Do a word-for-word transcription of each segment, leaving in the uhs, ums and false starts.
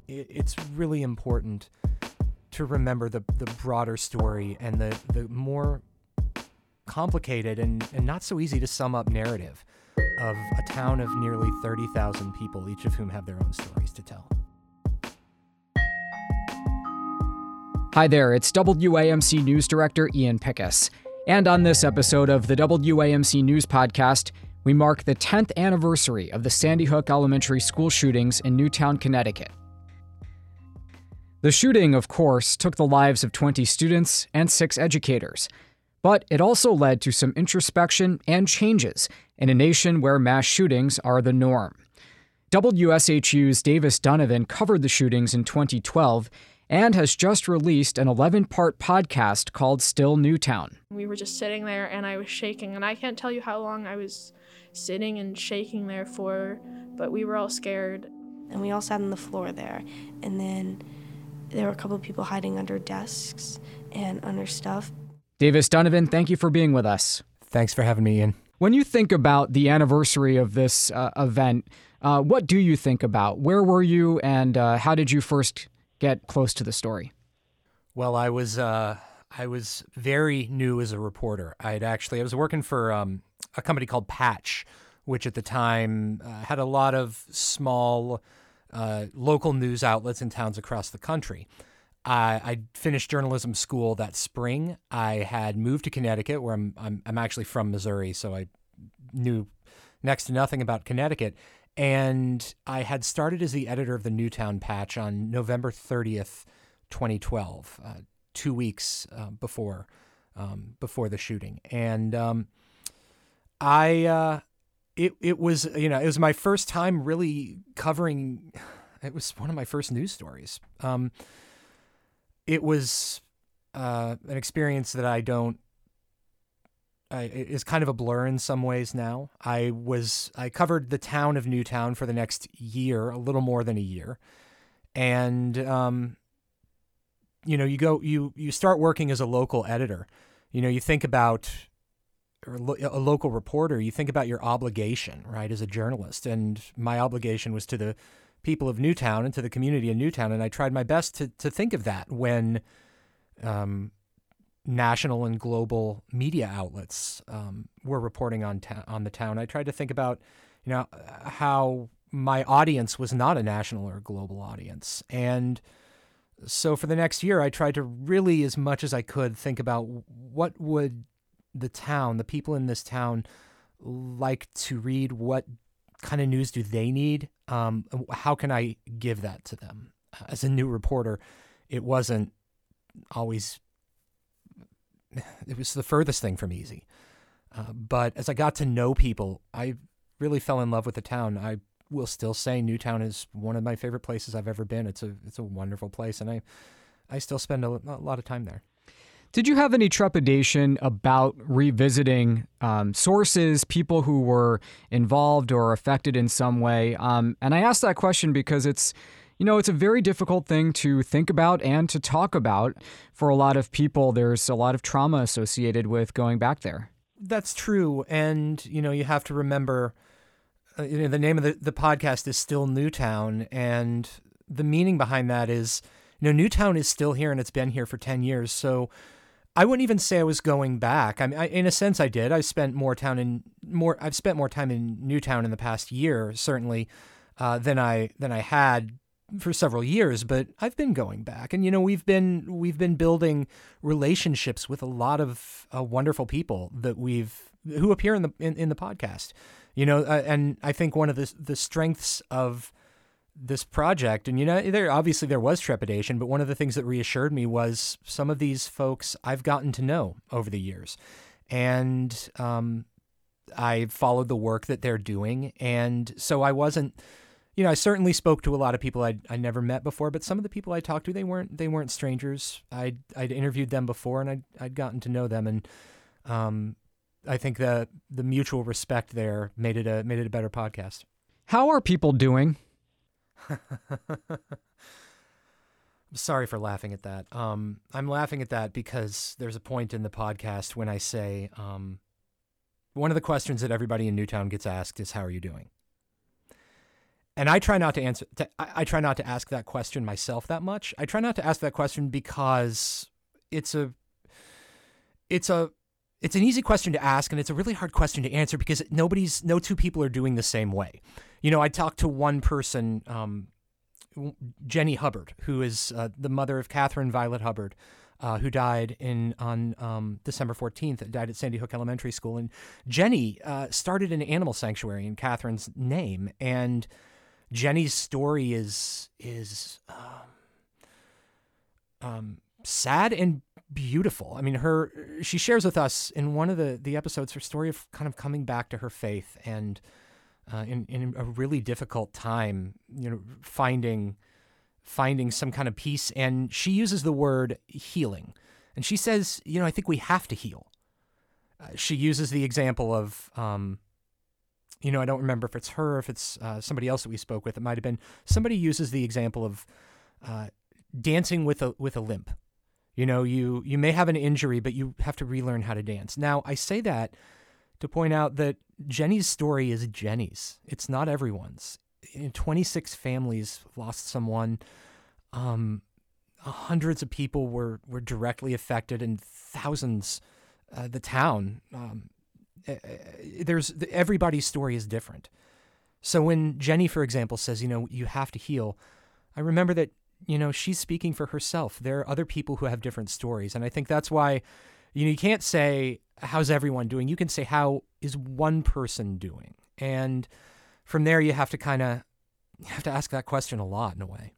it, it's really important to remember the, the broader story and the, the more complicated and, and not so easy to sum up narrative of a town of nearly thirty thousand people, each of whom have their own stories to tell. Hi there, it's W A M C News Director Ian Pickus. And on this episode of the W A M C News Podcast, we mark the tenth anniversary of the Sandy Hook Elementary School shootings in Newtown, Connecticut. The shooting, of course, took the lives of twenty students and six educators. But it also led to some introspection and changes in a nation where mass shootings are the norm. W S H U's Davis Donovan covered the shootings in twenty twelve and has just released an eleven-part podcast called Still Newtown. We were just sitting there and I was shaking, and I can't tell you how long I was sitting and shaking there for, but we were all scared. And we all sat on the floor there, and then there were a couple of people hiding under desks and under stuff. Davis Donovan, thank you for being with us. Thanks for having me, Ian. When you think about the anniversary of this uh, event, uh, what do you think about? Where were you, and uh, how did you first get close to the story? Well, I was uh, I was very new as a reporter. I'd actually I was working for um, a company called Patch, which at the time uh, had a lot of small uh, local news outlets in towns across the country. I, I finished journalism school that spring. I had moved to Connecticut, where I'm I'm, I'm actually from Missouri, so I knew next to nothing about Connecticut. And I had started as the editor of the Newtown Patch on November thirtieth, twenty twelve, uh, two weeks uh, before um, before the shooting. And um, I uh, it it was you know it was my first time really covering. It was one of my first news stories. Um, it was uh, an experience that I don't. I, it is kind of a blur in some ways now. I was I covered the town of Newtown for the next year, a little more than a year, and um, you know, you go you you start working as a local editor. You know, you think about or lo- a local reporter. You think about your obligation, right, as a journalist, and my obligation was to the people of Newtown and to the community in Newtown, and I tried my best to to think of that when. Um, national and global media outlets um, were reporting on ta- on the town. I tried to think about, you know, how my audience was not a national or global audience. And so for the next year, I tried to really, as much as I could, think about what would the town, the people in this town, like to read? What kind of news do they need? Um, how can I give that to them? As a new reporter, it wasn't always... It was the furthest thing from easy. Uh, but as I got to know people, I really fell in love with the town. I will still say Newtown is one of my favorite places I've ever been. It's a it's a wonderful place, and I, I still spend a, a lot of time there. Did you have any trepidation about revisiting um, sources, people who were involved or affected in some way? Um, and I ask that question because it's You know, it's a very difficult thing to think about and to talk about for a lot of people. There's a lot of trauma associated with going back there. That's true. And, you know, you have to remember, uh, you know, the name of the, the podcast is Still Newtown. And the meaning behind that is, you know, Newtown is still here and it's been here for ten years. So I wouldn't even say I was going back. I mean, I, in a sense I did. I spent more town in more, I've spent more time in Newtown in the past year, certainly, uh, than I, than I had for several years, but I've been going back, and you know we've been we've been building relationships with a lot of uh, wonderful people that we've who appear in the in, in the podcast. You know, uh, and I think one of the the strengths of this project, and you know, there obviously there was trepidation, but one of the things that reassured me was some of these folks I've gotten to know over the years, and um, I followed the work that they're doing, and so I wasn't. You know, I certainly spoke to a lot of people I'd, I never met before, but some of the people I talked to, they weren't they weren't strangers. I'd, I'd interviewed them before, and I'd, I'd gotten to know them, and um, I think the the mutual respect there made it a made it a better podcast. How are people doing? I'm sorry for laughing at that. Um, I'm laughing at that because there's a point in the podcast when I say um, one of the questions that everybody in Newtown gets asked is, "How are you doing?" and I try not to answer. To, I, I try not to ask that question myself that much. I try not to ask that question because it's a, it's a, it's an easy question to ask, and it's a really hard question to answer because nobody's, no two people are doing the same way. You know, I talked to one person, um, Jenny Hubbard, who is uh, the mother of Catherine Violet Hubbard, uh, who died in on um, December fourteenth, died at Sandy Hook Elementary School. And Jenny uh, started an animal sanctuary in Catherine's name, and Jenny's story is is um, um, sad and beautiful. I mean, her she shares with us in one of the, the episodes her story of kind of coming back to her faith and uh, in in a really difficult time, you know, finding finding some kind of peace. And she uses the word healing, and she says, you know, I think we have to heal. Uh, she uses the example of, um, you know, I don't remember if it's her or if it's uh, somebody else that we spoke with. It might have been somebody uses the example of uh, dancing with a with a limp. You know, you you may have an injury, but you have to relearn how to dance. Now, I say that to point out that Jenny's story is Jenny's. It's not everyone's. In twenty-six families lost someone. Um, hundreds of people were, were directly affected, and thousands, uh, the town. Um, there's everybody's story is different. So when Jenny, for example, says, you know, you have to heal, I remember that, you know, she's speaking for herself. There are other people who have different stories. And I think that's why, you know, you can't say, how's everyone doing? You can say, how is one person doing? And from there, you have to kind of, you have to ask that question a lot in a way.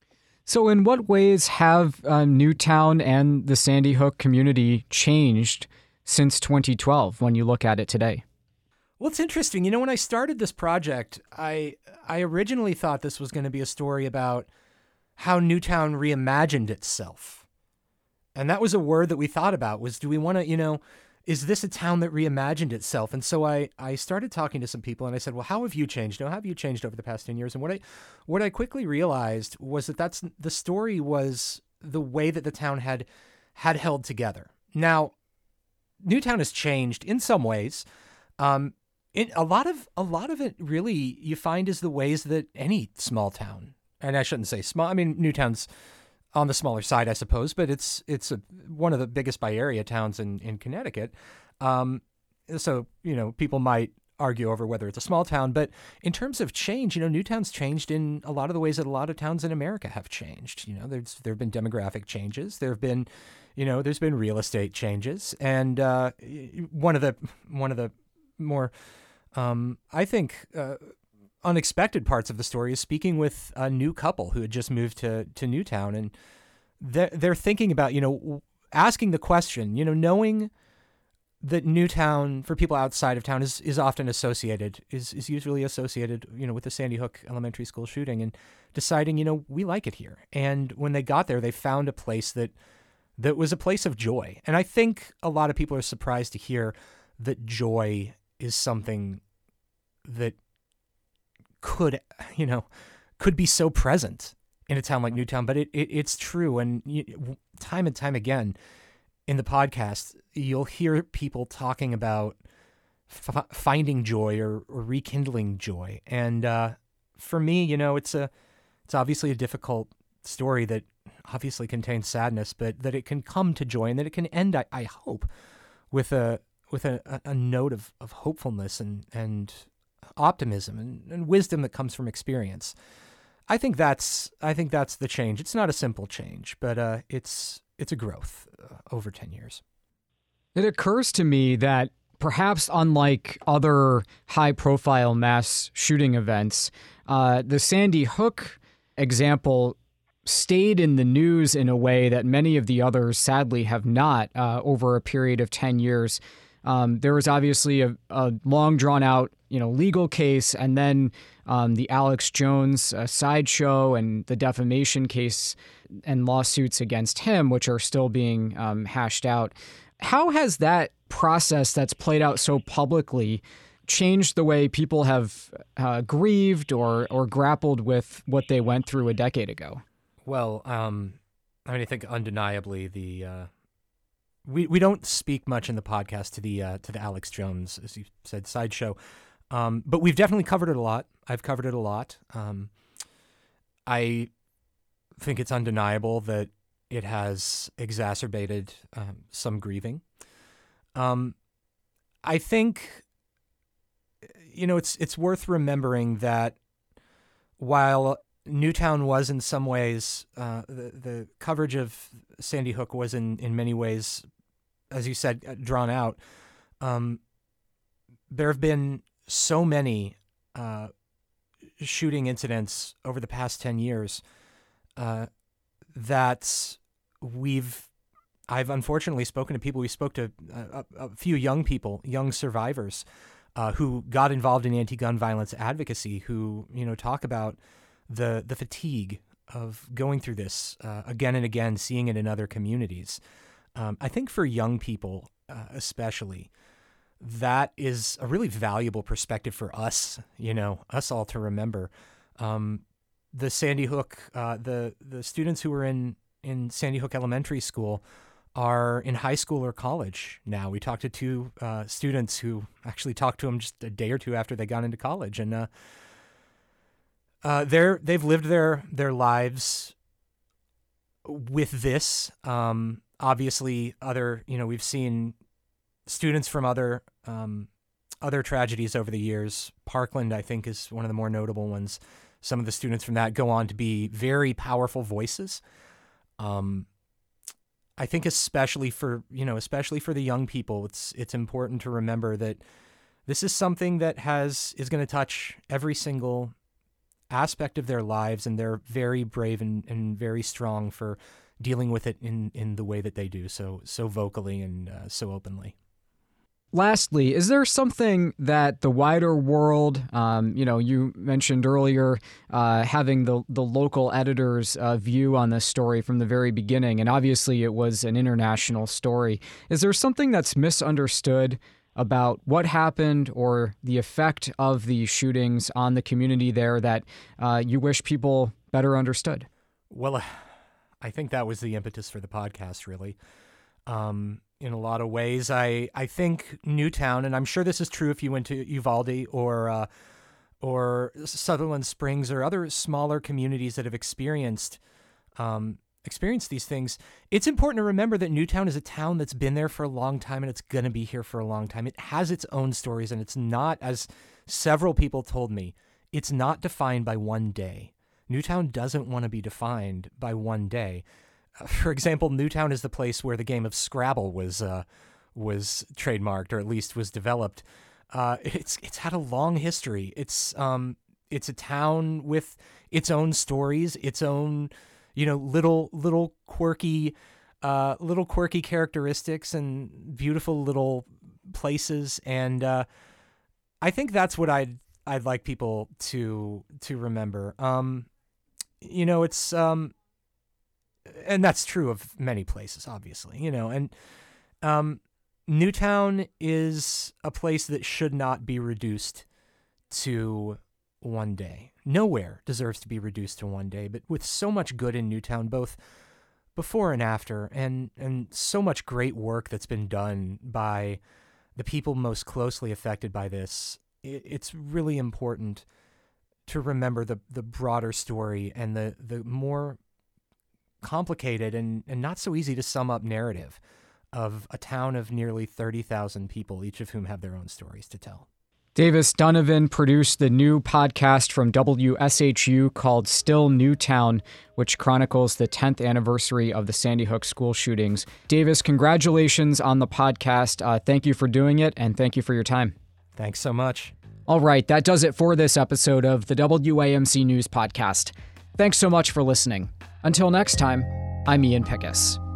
So in what ways have uh, Newtown and the Sandy Hook community changed since twenty twelve when you look at it today? Well, it's interesting. You know, when I started this project, I I originally thought this was going to be a story about how Newtown reimagined itself. And that was a word that we thought about was, do we want to, you know, is this a town that reimagined itself? And so I, I started talking to some people, and I said, well, how have you changed? How have you changed over the past ten years? And what I what I quickly realized was that that's the story was the way that the town had had held together. Now, Newtown has changed in some ways. Um, it, a lot of a lot of it really you find is the ways that any small town, and I shouldn't say small. I mean, Newtown's on the smaller side, I suppose, but it's it's a, one of the biggest by area towns in, in Connecticut. Um, so, you know, people might argue over whether it's a small town, but in terms of change, you know, Newtown's changed in a lot of the ways that a lot of towns in America have changed. You know, there's there have been demographic changes. There have been, you know, there's been real estate changes, and uh, one of the one of the more, um, I think. Uh, unexpected parts of the story is speaking with a new couple who had just moved to, to Newtown, and they're, they're thinking about, you know, asking the question, you know, knowing that Newtown for people outside of town is, is often associated, is, is usually associated, you know, with the Sandy Hook Elementary School shooting, and deciding, you know, we like it here. And when they got there, they found a place that, that was a place of joy. And I think a lot of people are surprised to hear that joy is something that could, you know, could be so present in a town like Newtown, but it, it it's true. And you, time and time again in the podcast, you'll hear people talking about f- finding joy or, or rekindling joy. And uh, for me, you know, it's a, it's obviously a difficult story that obviously contains sadness, but that it can come to joy, and that it can end, I, I hope, with a, with a, a note of, of hopefulness and, and, optimism and, and wisdom that comes from experience. I think that's I think that's the change. It's not a simple change, but uh, it's it's a growth uh, over ten years. It occurs to me that perhaps unlike other high-profile mass shooting events, uh, the Sandy Hook example stayed in the news in a way that many of the others sadly have not uh, over a period of ten years. Um, there was obviously a, a long drawn out, you know, legal case, and then um, the Alex Jones uh, sideshow and the defamation case and lawsuits against him, which are still being um, hashed out. How has that process that's played out so publicly changed the way people have uh, grieved or or grappled with what they went through a decade ago? Well, um, I mean, I think undeniably the. Uh... We we don't speak much in the podcast to the uh, to the Alex Jones, as you said, sideshow. Um, but we've definitely covered it a lot. I've covered it a lot. Um, I think it's undeniable that it has exacerbated um, some grieving. Um, I think, you know, it's it's worth remembering that while Newtown was in some ways, uh, the, the coverage of Sandy Hook was in, in many ways, as you said, drawn out, um, there have been so many uh, shooting incidents over the past ten years uh, that we've, I've unfortunately spoken to people, we spoke to a, a few young people, young survivors uh, who got involved in anti-gun violence advocacy, who, you know, talk about the the fatigue of going through this uh, again and again, seeing it in other communities. Um, I think for young people uh, especially, that is a really valuable perspective for us, you know, us all to remember. Um, the Sandy Hook, uh, the the students who were in, in Sandy Hook Elementary School are in high school or college now. We talked to two uh, students who actually talked to them just a day or two after they got into college, and uh, uh, they're they've lived their their lives with this. Um, obviously, other you know we've seen students from other um, other tragedies over the years. Parkland, I think, is one of the more notable ones. Some of the students from that go on to be very powerful voices. Um, I think especially for, you know, especially for the young people, it's it's important to remember that this is something that has is going to touch every single aspect of their lives, and they're very brave and, and very strong for dealing with it in, in the way that they do, so so vocally and uh, so openly. Lastly, is there something that the wider world, um, you know, you mentioned earlier uh, having the, the local editor's uh, view on this story from the very beginning, and obviously it was an international story. Is there something that's misunderstood about what happened or the effect of the shootings on the community there that uh, you wish people better understood? Well, uh, I think that was the impetus for the podcast, really. Um, in a lot of ways, I, I think Newtown, and I'm sure this is true if you went to Uvalde or uh, or Sutherland Springs or other smaller communities that have experienced um, experienced these things, it's important to remember that Newtown is a town that's been there for a long time, and it's going to be here for a long time. It has its own stories, and it's not, as several people told me, it's not defined by one day. Newtown doesn't want to be defined by one day. For example, Newtown is the place where the game of Scrabble was uh, was trademarked, or at least was developed. Uh, it's it's had a long history. It's um it's a town with its own stories, its own you know little little quirky uh, little quirky characteristics and beautiful little places, and uh, I think that's what I'd I'd like people to to remember. Um, you know, it's um. And that's true of many places, obviously, you know, and um, Newtown is a place that should not be reduced to one day. Nowhere deserves to be reduced to one day, but with so much good in Newtown, both before and after, and, and so much great work that's been done by the people most closely affected by this, it, it's really important to remember the, the broader story and the, the more complicated and, and not so easy to sum up narrative of a town of nearly thirty thousand people, each of whom have their own stories to tell. Davis Donovan produced the new podcast from W S H U called Still Newtown, which chronicles the tenth anniversary of the Sandy Hook school shootings. Davis, congratulations on the podcast. Uh, thank you for doing it, and thank you for your time. Thanks so much. All right, that does it for this episode of the W A M C News Podcast. Thanks so much for listening. Until next time, I'm Ian Pickus.